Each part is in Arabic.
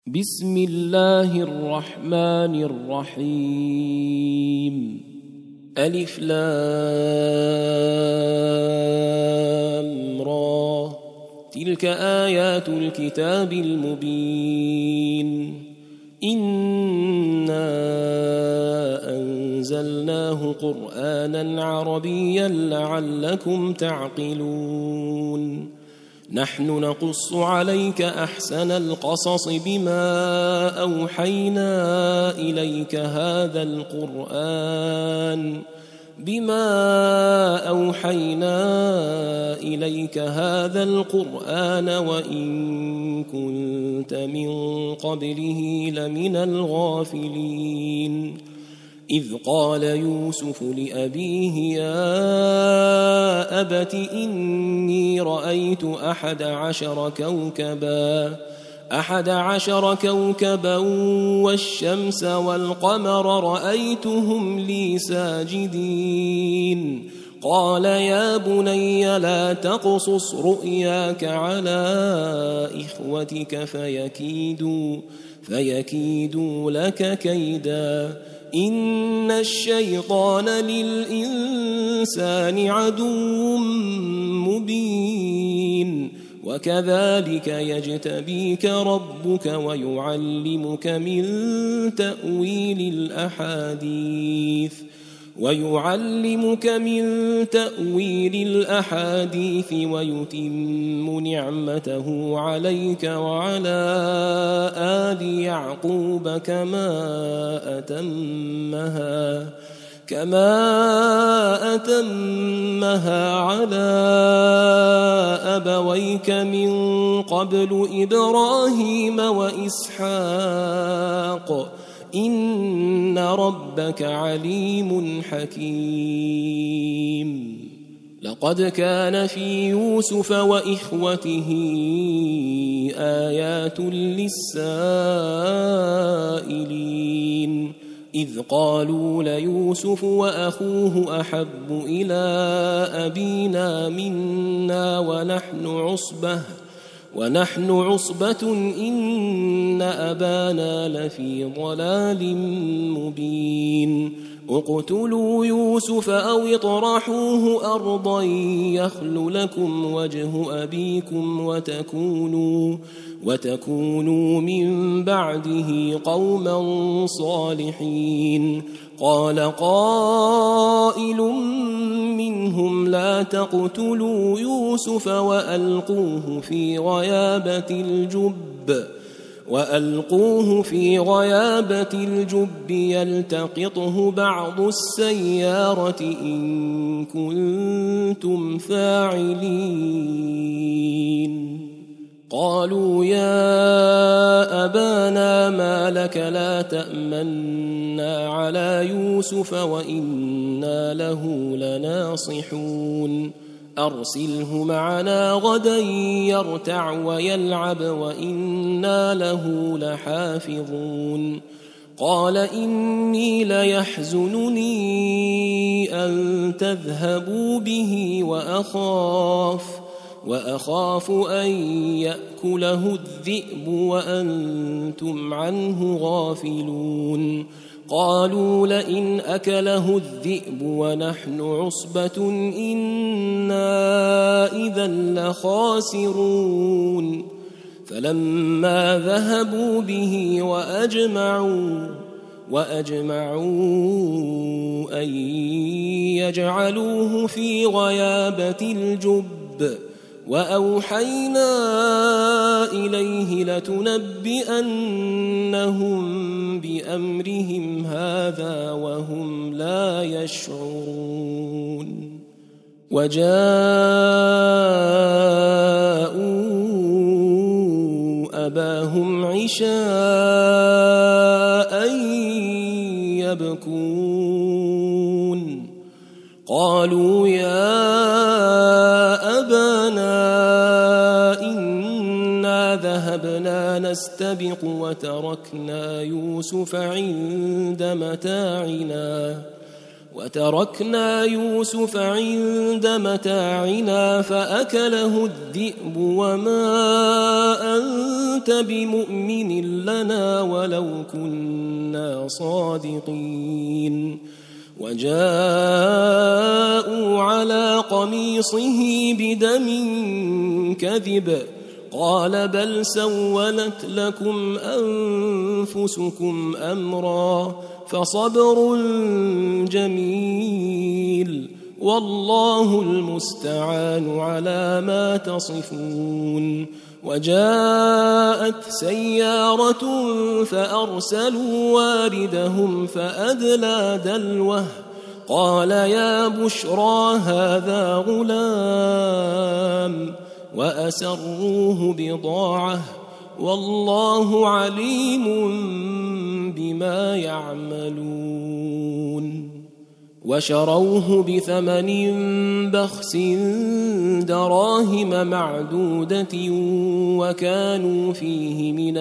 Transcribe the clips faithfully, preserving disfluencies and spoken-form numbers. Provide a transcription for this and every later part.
بسم الله الرحمن الرحيم. ألف لام را، تلك آيات الكتاب المبين. إنا أنزلناه قرآنا عربيا لعلكم تعقلون. نحن نقص عليك أحسن القصص بما أوحينا إليك هذا القرآن بما أوحينا إليك هذا القرآن وإن كنت من قبله لمن الغافلين. إذ قال يوسف لأبيه يا أبت إني رأيت أحد عشر كوكبا أحد عشر كوكبا والشمس والقمر رأيتهم لي ساجدين. قال يا بني لا تقصص رؤياك على إخوتك فيكيدوا, فيكيدوا لك كيدا. إن الشيطان للإنسان عدو مبين. وكذلك يجتبيك ربك ويعلمك من تأويل الأحاديث ويعلمك من تأويل الأحاديث ويتم نعمته عليك وعلى آل يعقوب كما أتمها كما أتمها على أبويك من قبل إبراهيم وإسحاق إن ربك عليم حكيم. لقد كان في يوسف وإخوته آيات للسائلين إذ قالوا ليوسف وأخوه أحب إلى أبينا منا ونحن عصبة ونحن عصبة إن أبانا لفي ضلال مبين. اقتلوا يوسف أو اطرحوه أرضا يخل لكم وجه أبيكم وتكونوا, وتكونوا من بعده قوما صالحين. قال قائل منهم لا تقتلوا يوسف وألقوه في غيابة الجب وألقوه في غيابة الجب يلتقطه بعض السيارة إن كنتم فاعلين. قالوا يا أبانا ما لك لا تأمنا على يوسف وإنا له لناصحون. أرسله معنا غدا يرتع ويلعب وإنا له لحافظون. قال إني ليحزنني أن تذهبوا به وأخاف وأخاف أن يأكله الذئب وأنتم عنه غافلون. قالوا لئن أكله الذئب ونحن عصبة إنا إذا لخاسرون. فلما ذهبوا به وأجمعوا وأجمعوا أن يجعلوه في غيابة الجب وأوحينا إليه لتنبئنهم بأمرهم هذا وهم لا يشعرون. وجاءوا أباهم عشاء يبكون. قالوا يا أبانا إنا ذهبنا نستبق وتركنا يوسف عند متاعنا وتركنا يوسف عند متاعنا فأكله الذئب وما أنت بمؤمن لنا ولو كنا صادقين وجاءوا على قميصه بدم كذب قال بل سولت لكم أنفسكم أمرا فصبر جميل والله المستعان على ما تصفون وجاءت سيارة فأرسلوا واردهم فأدلى دلوه قال يا بشرى هذا غلام وأسروه بضاعة والله عليم بما يعملون وشروه بثمن بخس دراهم معدودة وكانوا فيه من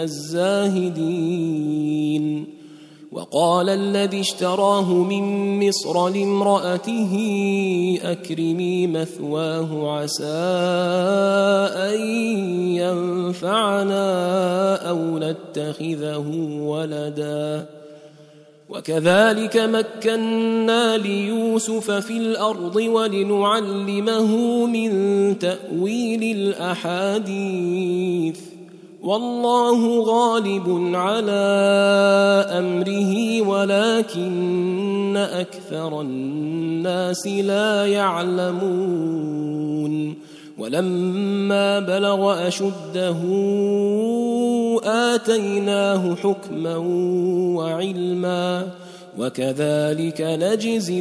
الزاهدين وقال الذي اشتراه من مصر لامرأته أكرمي مثواه عسى أن ينفعنا أو نتخذه ولدا وكذلك مكنا ليوسف في الأرض ولنعلمه من تأويل الأحاديث والله غالب على أمره ولكن أكثر الناس لا يعلمون ولما بلغ أشده آتيناه حكما وعلما وكذلك نجزي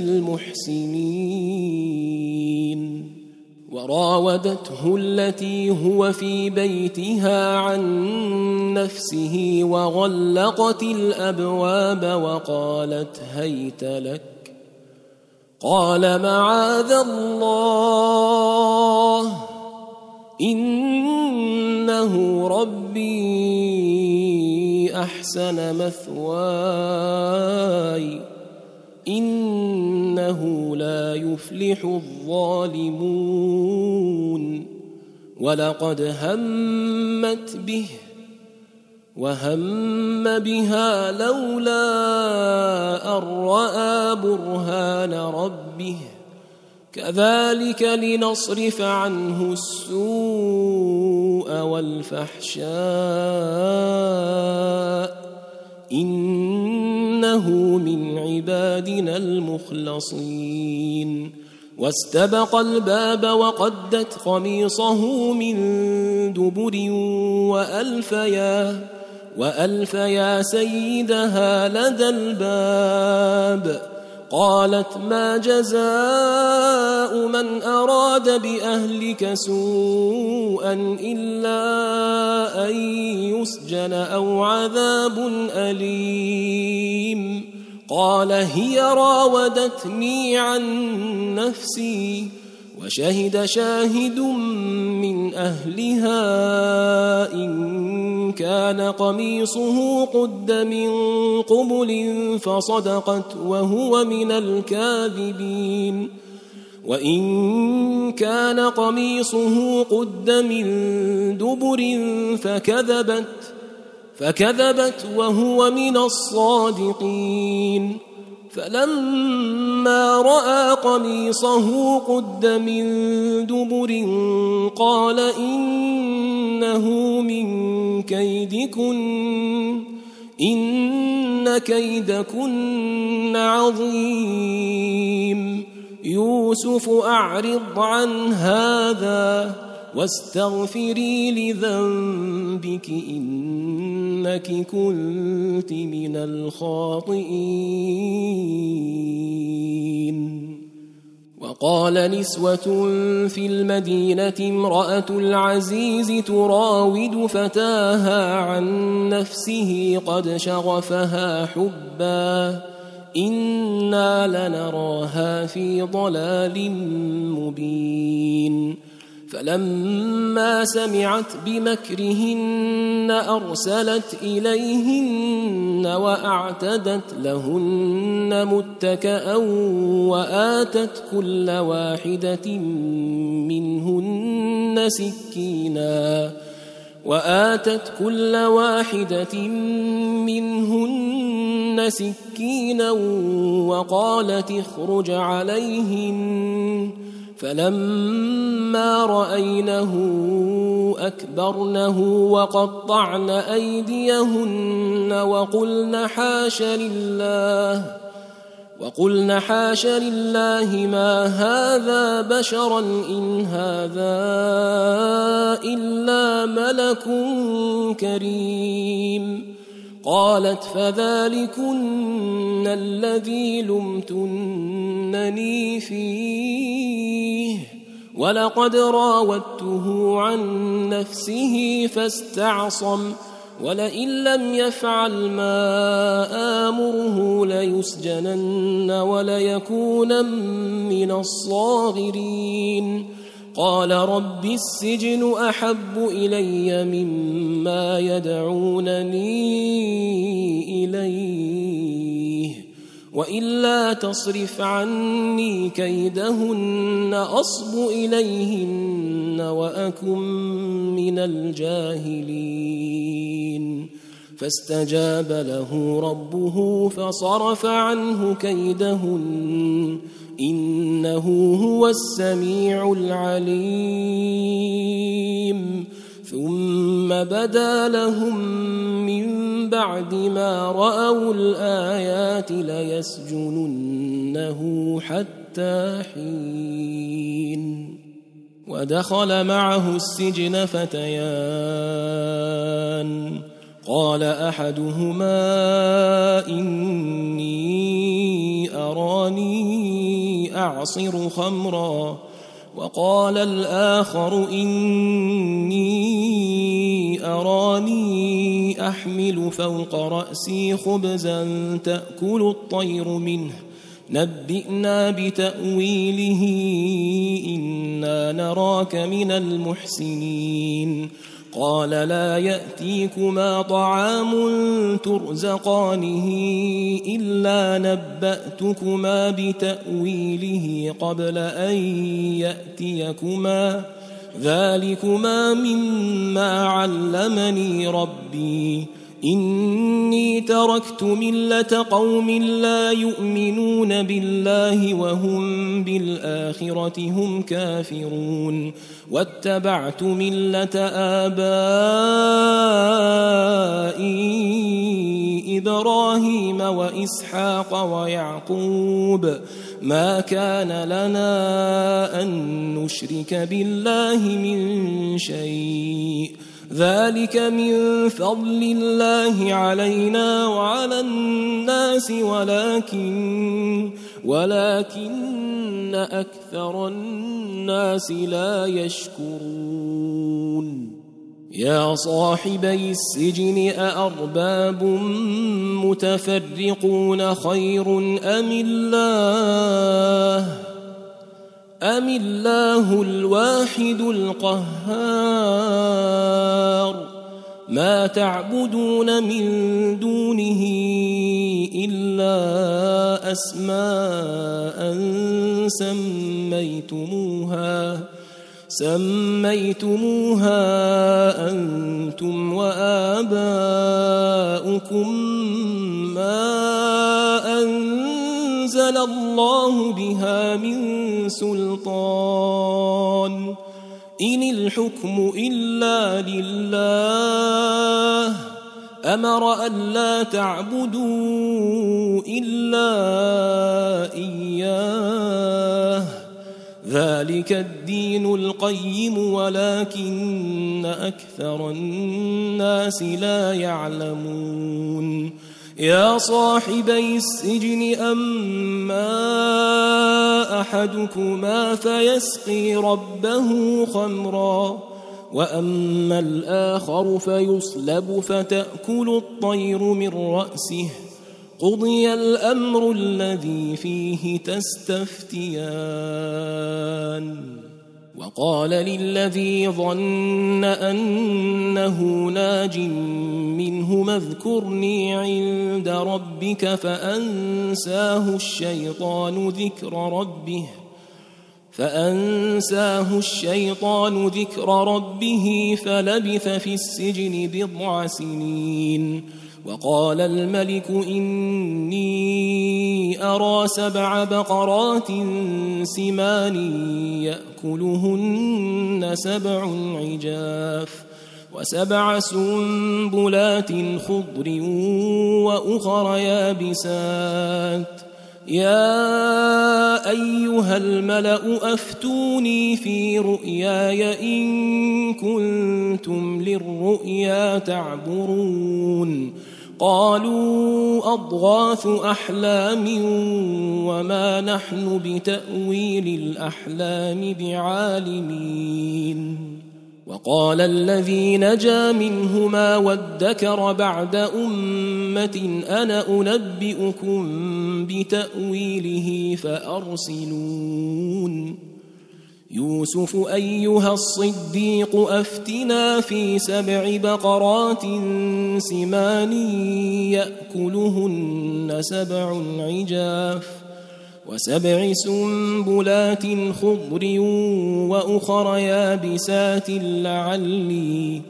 المحسنين وراودته التي هو في بيتها عن نفسه وغلقت الأبواب وقالت هيت لك قال معاذ الله إنه ربي أحسن مثواي إنه لا يفلح الظالمون ولقد همت به وهم بها لولا أن رأى برهان ربه كذلك لنصرف عنه السوء والفحشاء إنه من عبادنا المخلصين واستبق الباب وقدت قميصه من دبر وألف يا وألف يا سيدها لدى الباب قالت ما جزاء من أراد بأهلك سوءا إلا أن يسجن أو عذاب أليم قال هي راودتني عن نفسي وشهد شاهد من أهلها إن كان قميصه قد من قبل فصدقت وهو من الكاذبين وإن كان قميصه قد من دبر فكذبت فكذبت وهو من الصادقين فلما رأى قميصه قد من دبر قال إنه من كيدكن إن كيدكن عظيم يوسف أعرض عن هذا واستغفري لذنبك إنك كنت من الخاطئين وقال نسوة في المدينة امرأة العزيز تراود فتاها عن نفسه قد شغفها حبا إنا لنراها في ضلال مبين فلما سمعت بمكرهن أرسلت إليهن وأعتدت لهن متكأ وآتت كل واحدة منهن سكينا وآتت كل واحدة منهن سكينا وقالت اخرج عليهن فلما رأينه أكبرنه وقطعن أيديهن وقلن حاش لله وقلن حاش لله ما هذا بشرا إن هذا إلا ملك كريم قالت فذلكن الذي لمتنني فيه ولقد راودته عن نفسه فاستعصم ولئن لم يفعل ما آمره ليسجنن وليكون من الصاغرين قال رب السجن أحب إلي مما يدعونني إليه وإلا تصرف عني كيدهن أصب إليهن وأكن من الجاهلين فاستجاب له ربه فصرف عنه كيدهن إنه هو السميع العليم ثم بدا لهم من بعد ما رأوا الآيات ليسجننه حتى حين ودخل معه السجن فتيان قال أحدهما إني أراني أعصر خمرا وقال الآخر إني أراني أحمل فوق رأسي خبزا تأكل الطير منه نبئنا بتأويله إنا نراك من المحسنين قال لا يأتيكما طعام ترزقانه إلا نبأتكما بتأويله قبل أن يأتيكما ذلكما مما علمني ربي إني تركت ملة قوم لا يؤمنون بالله وهم بالآخرة هم كافرون واتبعت ملة آبائي إبراهيم وإسحاق ويعقوب ما كان لنا أن نشرك بالله من شيء ذلك من فضل الله علينا وعلى الناس ولكن ولكن أكثر الناس لا يشكرون يا صاحبي السجن أأرباب متفرقون خير أم الله أم الله الواحد القهار ما تعبدون من دونه إلا أسماء سميتموها سميتموها أنتم وآباؤكم ما أنزل الله بها من سلطان إن الحكم إلا لله أمر ألا تعبدوا إلا إياه ذلك الدين القيم ولكن أكثر الناس لا يعلمون يا صاحبي السجن أما أحدكما فيسقي ربه خمرا وأما الآخر فيصلب فتأكل الطير من رأسه قضي الأمر الذي فيه تستفتيان وقال للذي ظن أنه ناج منه اذكرني عند ربك فأنساه الشيطان ذكر ربه فأنساه الشيطان ذكر ربه فلبث في السجن بضع سنين. وقال الملك إني أرى سبع بقرات سمان يأكلهن سبع عجاف وسبع سنبلات خضر وأخر يابسات يا أيها الملأ أفتوني في رؤياي إن كنتم للرؤيا تعبرون. قالوا أضغاث أحلام وما نحن بتأويل الأحلام بعالمين. وقال الذي نجا منهما وادكر بعد أمة أنا أنبئكم بتأويله فأرسلون. يوسف أيها الصديق أفتنا في سبع بقرات سمان يأكلهن سبع عجاف وسبع سنبلات خضر وأخر يابسات لعلي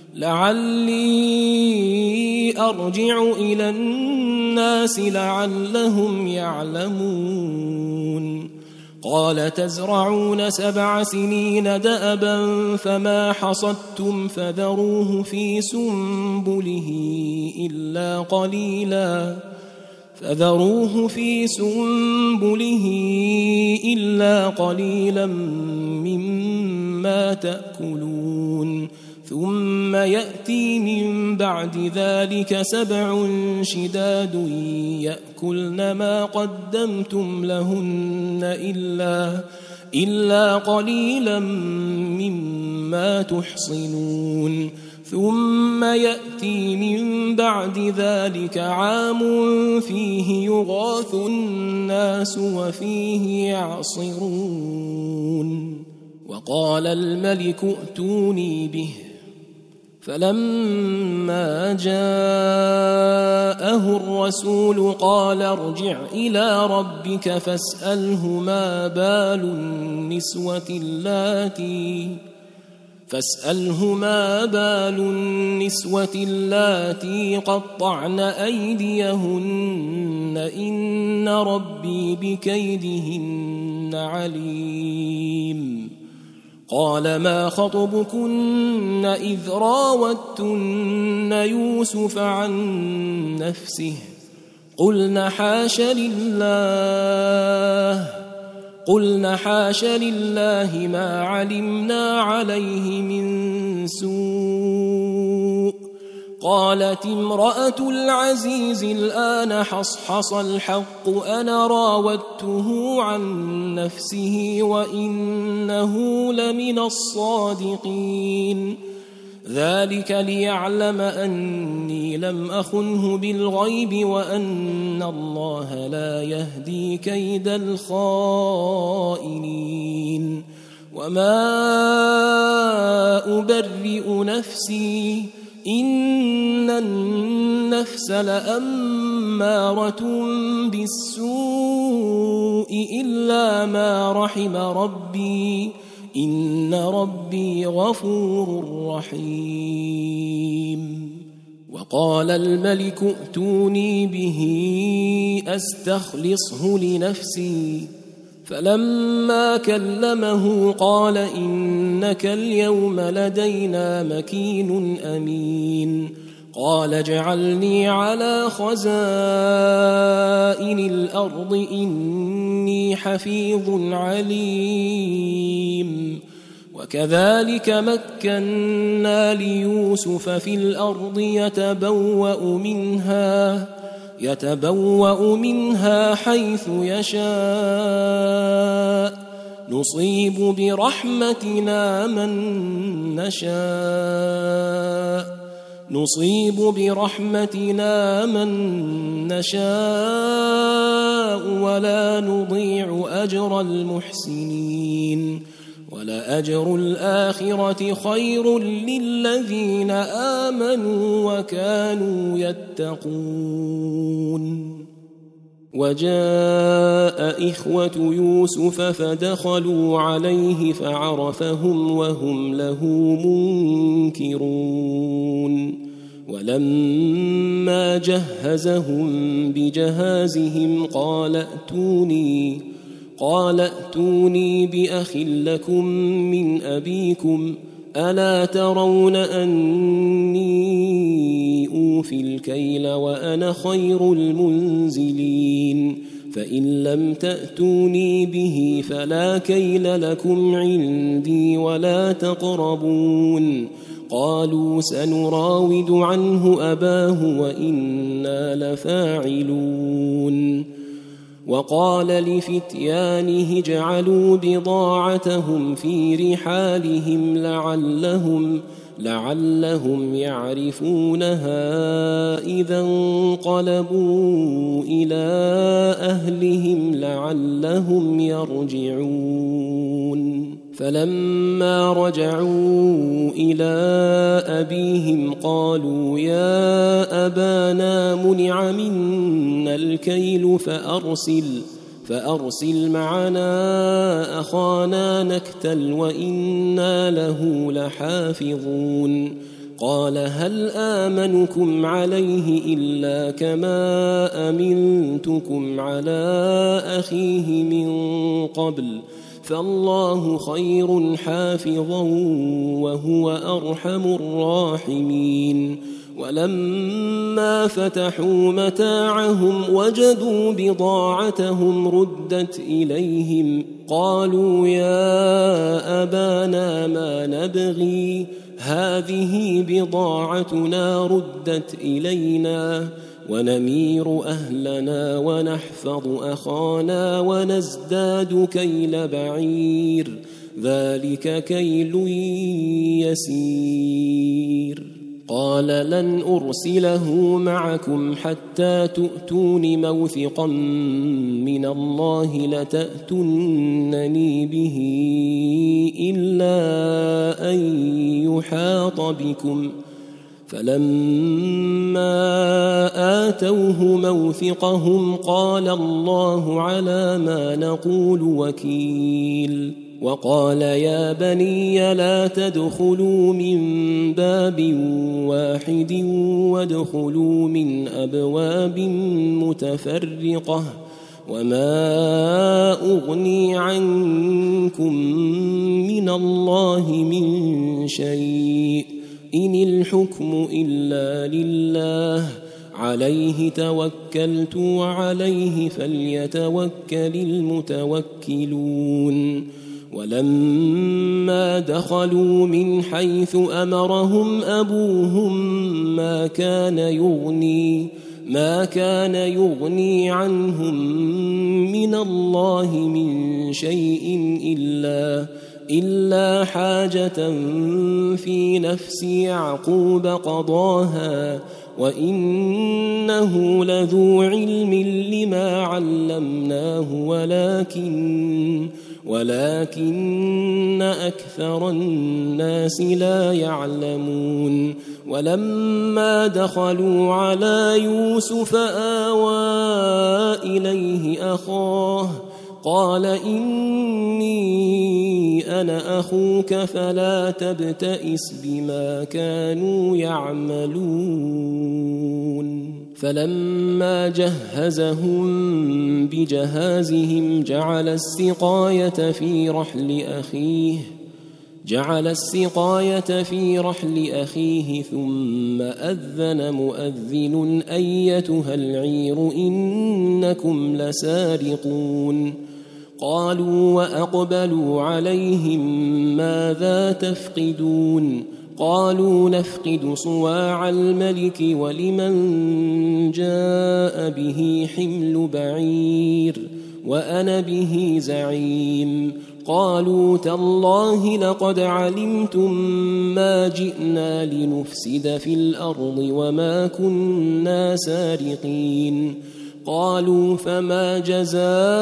لعلي أرجع إلى الناس لعلهم يعلمون. قال تزرعون سبع سنين دأبا فما حصدتم فذروه في سنبله إلا قليلا فذروه في سنبله إلا قليلا مما تأكلون. ثم يأتي من بعد ذلك سبع شداد يأكلن ما قدمتم لهن إلا إلا قليلا مما تحصنون. ثم يأتي من بعد ذلك عام فيه يغاث الناس وفيه يعصرون. وقال الملك ائتوني به فلما جاءه الرسول قال ارجع إلى ربك فاسأله ما بال النسوة اللاتي فاسأله ما بال النسوة اللاتي قطعن أيديهن إن ربي بكيدهن عليم. قال ما خطبكن إذ راوتن يوسف عن نفسه قلن حاش لله قلن حاش لله ما علمنا عليه من سوء. قالت امرأة العزيز الآن حصحص الحق أنا راودته عن نفسه وإنه لمن الصادقين. ذلك ليعلم أني لم أخنه بالغيب وأن الله لا يهدي كيد الخائنين. وما أبرئ نفسي إن النفس لأمارة بالسوء إلا ما رحم ربي إن ربي غفور رحيم. وقال الملك ائتوني به أستخلصه لنفسي فلما كلمه قال إنك اليوم لدينا مكين أمين. قال اجعلني على خزائن الأرض إني حفيظ عليم. وكذلك مكنا ليوسف في الأرض يتبوأ منها يتبوأ منها حيث يشاء نصيب برحمتنا من نشاء نصيب برحمتنا من نشاء ولا نضيع أجر المحسنين. ولأجر الآخرة خير للذين آمنوا وكانوا يتقون. وجاء إخوة يوسف فدخلوا عليه فعرفهم وهم له منكرون. ولما جهزهم بجهازهم قال ائتوني قال ائتوني بأخ لكم من أبيكم ألا ترون أني أوفي الكيل وأنا خير المنزلين فإن لم تأتوني به فلا كيل لكم عندي ولا تقربون. قالوا سنراود عنه أباه وإنا لفاعلون. وقال لفتيانه اجعلوا بضاعتهم في رحالهم لعلهم لعلهم يعرفونها إذا انقلبوا إلى أهلهم لعلهم يرجعون. فلما رجعوا إلى أبيهم قالوا يا أبانا منع منا الكيل فأرسل فأرسل معنا أخانا نكتل وإنا له لحافظون. قال هل آمنكم عليه إلا كما أمنتكم على أخيه من قبل فالله خير حافظا وهو أرحم الراحمين. ولما فتحوا متاعهم وجدوا بضاعتهم ردت إليهم قالوا يا أبانا ما نبغي هذه بضاعتنا ردت إلينا ونمير أهلنا ونحفظ أخانا ونزداد كيل بعير ذلك كيل يسير. قال لن أرسله معكم حتى تؤتون موثقا من الله لتأتونني به إلا أن يحاط بكم. فلما آتوه موثقهم قال الله على ما نقول وكيل. وقال يا بني لا تدخلوا من باب واحد وادخلوا من أبواب متفرقة وما أغني عنكم من الله من شيء إن الحكم إلا لله عليه توكلت وعليه فليتوكل المتوكلون. ولما دخلوا من حيث أمرهم أبوهم ما كان يغني ما كان يغني عنهم من الله من شيء إلا إلا حاجة في نفس يعقوب قضاها وإنه لذو علم لما علمناه ولكن ولكن أكثر الناس لا يعلمون. ولما دخلوا على يوسف آوى إليه أخاه قال إني أنا أخوك فلا تبتئس بما كانوا يعملون. فلما جهزهم بجهازهم جعل السقاية في رحل أخيه جعل السقاية في رحل أخيه ثم أذن مؤذن أيتها العير إنكم لسارقون. قالوا وأقبلوا عليهم ماذا تفقدون قالوا نفقد صواع الملك ولمن جاء به حمل بعير وأنا به زعيم. قالوا تالله لقد علمتم ما جئنا لنفسد في الأرض وما كنا سارقين. قالوا فما جزاؤه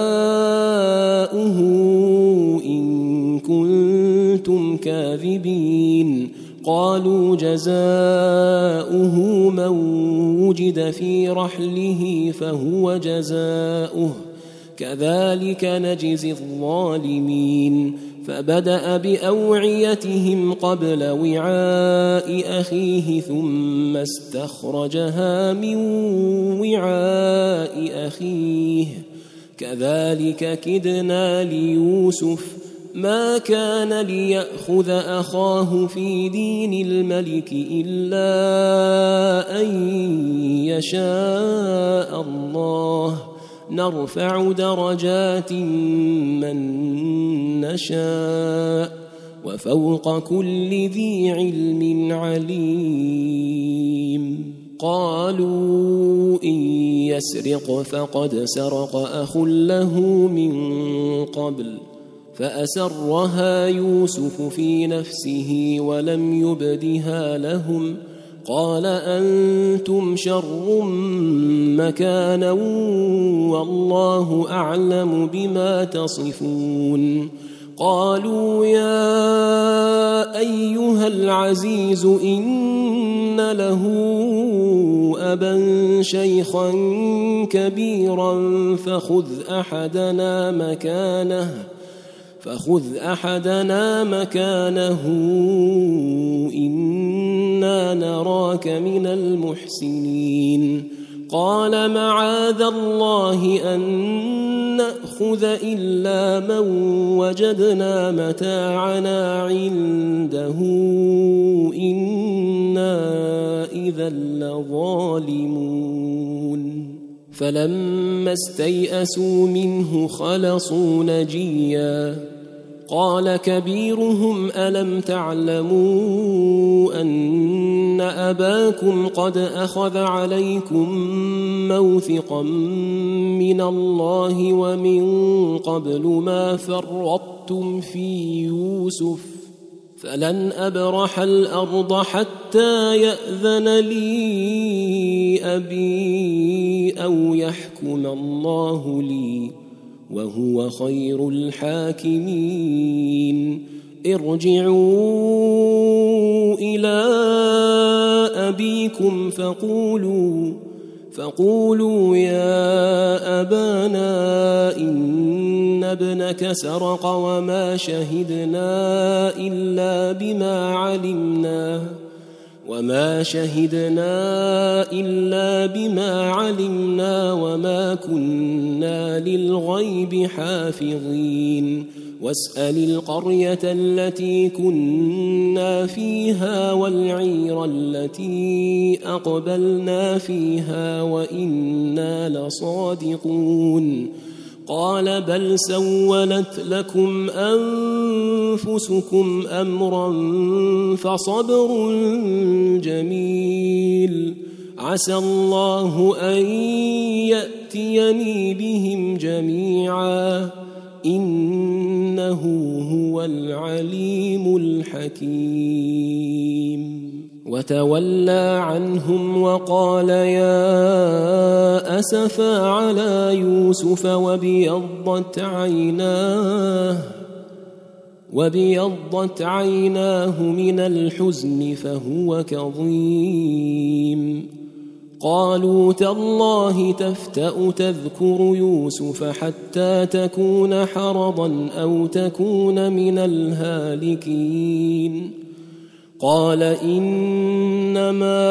إن كنتم كاذبين قالوا جزاؤه من وجد في رحله فهو جزاؤه كذلك نجزي الظالمين فبدأ بأوعيتهم قبل وعاء أخيه ثم استخرجها من وعاء أخيه كذلك كدنا ليوسف ما كان ليأخذ أخاه في دين الملك إلا أن يشاء الله نرفع درجات من نشاء وفوق كل ذي علم عليم قالوا إن يسرق فقد سرق أخ له من قبل فأسرها يوسف في نفسه ولم يبدها لهم قال أنتم شر مكانا والله أعلم بما تصفون قالوا يا أيها العزيز إن له أبا شيخا كبيرا فخذ أحدنا مكانه فخذ أحدنا مكانه إنا نراك من المحسنين قال معاذ الله أن نأخذ إلا من وجدنا متاعنا عنده إنا إذا لظالمون فلما استيئسوا منه خلصوا نجيا قال كبيرهم ألم تعلموا أن أباكم قد أخذ عليكم موثقا من الله ومن قبل ما فرطتم في يوسف فلن أبرح الأرض حتى يأذن لي أبي أو يحكم الله لي وهو خير الحاكمين ارجعوا إلى أبيكم فقولوا فقولوا يا أبانا إن ابنك سرق وما شهدنا إلا بما علمنا وما شهدنا إلا بما علمنا وما كنا للغيب حافظين واسأل القرية التي كنا فيها والعير التي أقبلنا فيها وإنا لصادقون قال بل سولت لكم أنفسكم أمرا فصبر جميل عسى الله أن يأتيني بهم جميعا إنه هو العليم الحكيم وتولى عنهم وقال يا أسفا على يوسف وابيضت عيناه وابيضت عيناه من الحزن فهو كظيم قالوا تالله تفتأ تذكر يوسف حتى تكون حرضا أو تكون من الهالكين قال إنما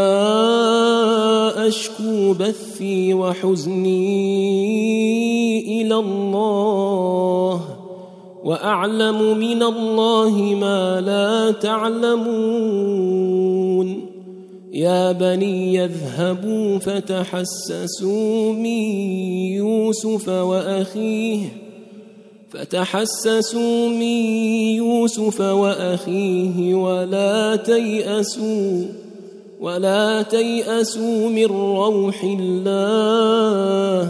أشكو بثي وحزني إلى الله وأعلم من الله ما لا تعلمون يا بني يذهبوا فتحسسوا من يوسف وأخيه فتحسسوا من يوسف وأخيه ولا تيأسوا ولا تيأسوا من روح الله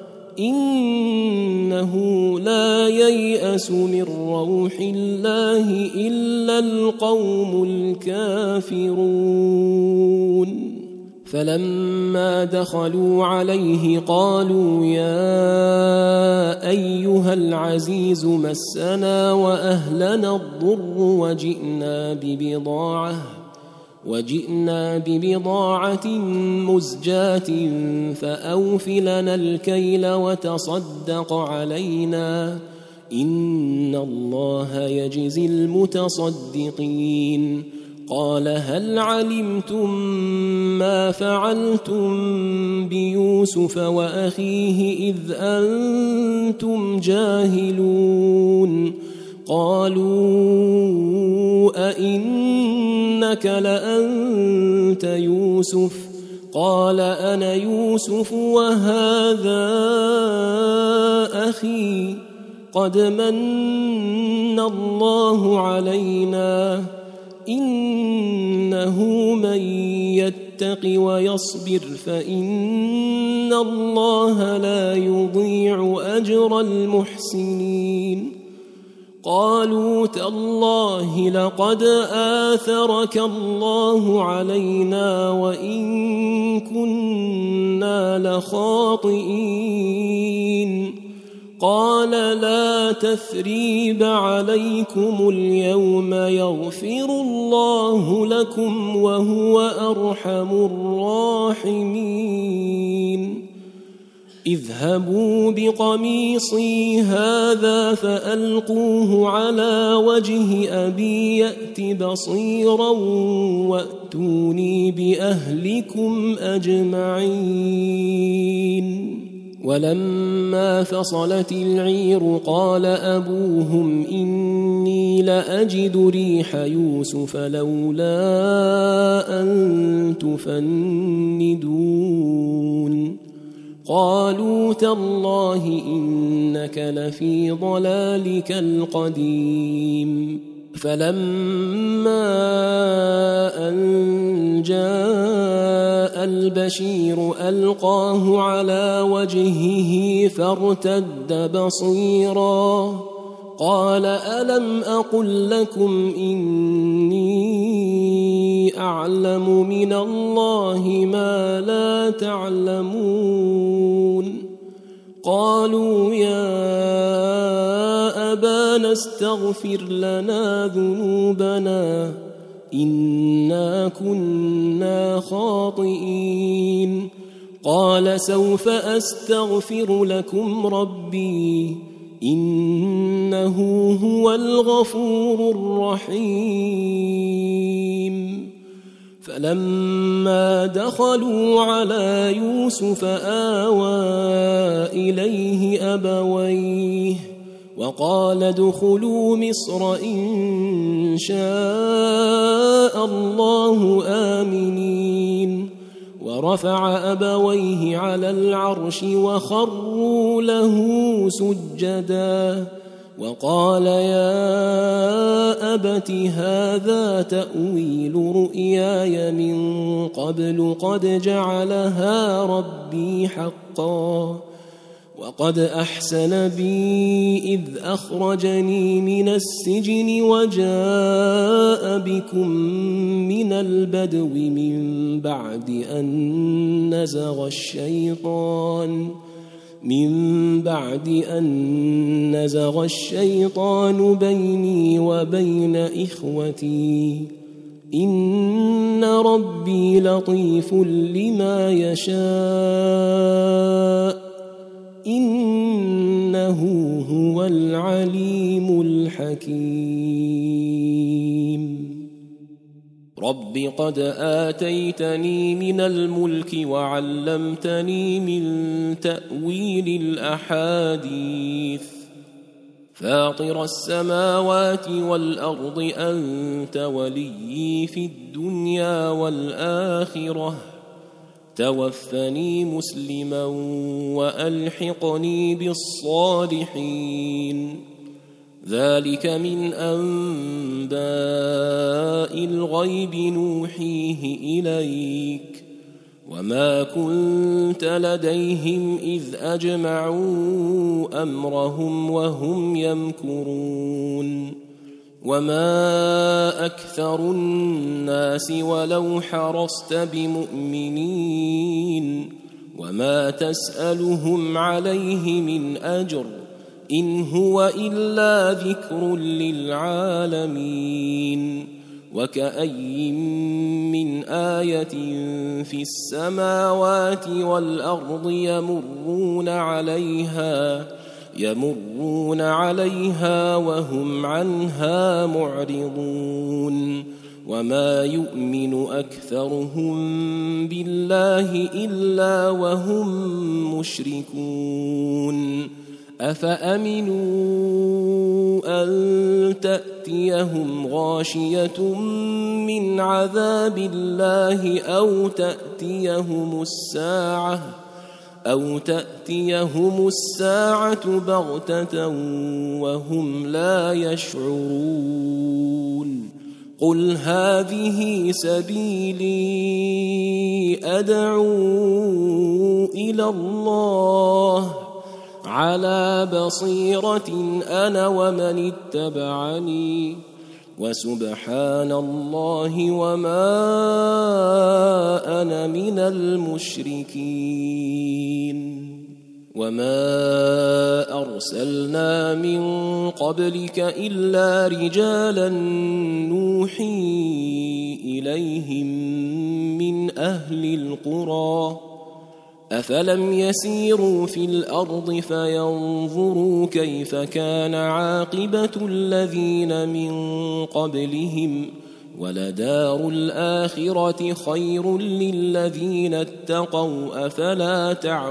إنه لا ييأس من روح الله إلا القوم الكافرون فلما دخلوا عليه قالوا يا أيها العزيز مسنا وأهلنا الضر وجئنا ببضاعة وجئنا ببضاعة مزجاة فأوف لنا الكيل وتصدق علينا إن الله يجزي المتصدقين. قال هل علمتم ما فعلتم بيوسف وأخيه إذ أنتم جاهلون؟ قالوا أئنك لأنت يوسف؟ قال أنا يوسف وهذا أخي قد من الله علينا إنه من يتق ويصبر فإن الله لا يضيع أجر المحسنين. قالوا تالله لقد آثرك الله علينا وإن كنا لخاطئين. قال لا تثريب عليكم اليوم يغفر الله لكم وهو أرحم الراحمين. اذهبوا بقميصي هذا فألقوه على وجه أبي يأت بصيرا وأتوني بأهلكم أجمعين. ولما فصلت العير قال أبوهم إني لأجد ريح يوسف لولا أن تفندون. قالوا تالله إنك لفي ضلالك القديم. فلما أن جاء البشير ألقاه على وجهه فارتد بصيرا قال ألم أقل لكم إني أعلم من الله ما لا تعلمون. قالوا يا أبانا استغفر لنا ذنوبنا إنا كنا خاطئين. قال سوف أستغفر لكم ربي إنه هو الغفور الرحيم. فلما دخلوا على يوسف آوى إليه أبويه وقال ادخلوا مصر إن شاء الله آمنين. ورفع أبويه على العرش وخروا له سجدا وقال يا أبت هذا تأويل رؤياي من قبل قد جعلها ربي حقا وقد أحسن بي إذ أخرجني من السجن وجاء بكم من البدو من بعد أن نزغ الشيطان من بعد أن نزغ الشيطان بيني وبين إخوتي إن ربي لطيف لما يشاء إنه هو العليم الحكيم. رب قد آتيتني من الملك وعلمتني من تأويل الأحاديث فاطر السماوات والأرض أنت وليي في الدنيا والآخرة توفني مسلما وألحقني بالصالحين. ذلك من أنباء الغيب نوحيه إليك وما كنت لديهم إذ أجمعوا أمرهم وهم يمكرون. وما أكثر الناس ولو حرصت بمؤمنين وما تسألهم عليه من أجر إن هو إلا ذكر للعالمين وكأي من آية في السماوات والأرض يمرون عليها يمرون عليها وهم عنها معرضون وما يؤمن أكثرهم بالله إلا وهم مشركون أفأمنوا أن تأتيهم غاشية من عذاب الله أو تأتيهم الساعة أو تأتيهم الساعة بغتة وهم لا يشعرون قل هذه سبيلي أدعو إلى الله على بصيرة أنا ومن اتبعني وسبحان الله وما أنا من المشركين وما أرسلنا من قبلك إلا رجالا نوحي إليهم من أهل القرى أفلم يسيروا في الأرض فينظروا كيف كان عاقبة الذين من قبلهم ولدار الآخرة خير للذين اتقوا أفلا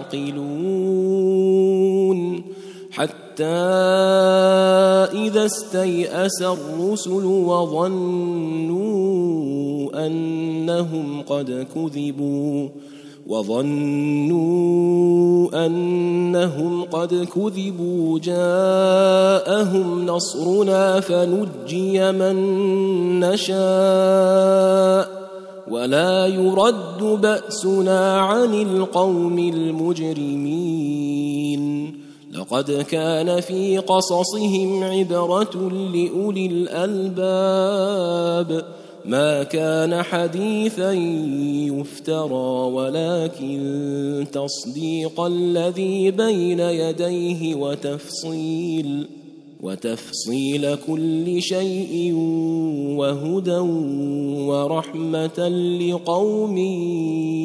تعقلون حتى إذا استيأس الرسل وظنوا أنهم قد كذبوا وظنوا أنهم قد كذبوا جاءهم نصرنا فنجي من نشاء ولا يرد بأسنا عن القوم المجرمين لقد كان في قصصهم عبرة لأولي الألباب ما كان حديثا يفترى ولكن تصديق الذي بين يديه وتفصيل وتفصيل كل شيء وهدى ورحمة لقوم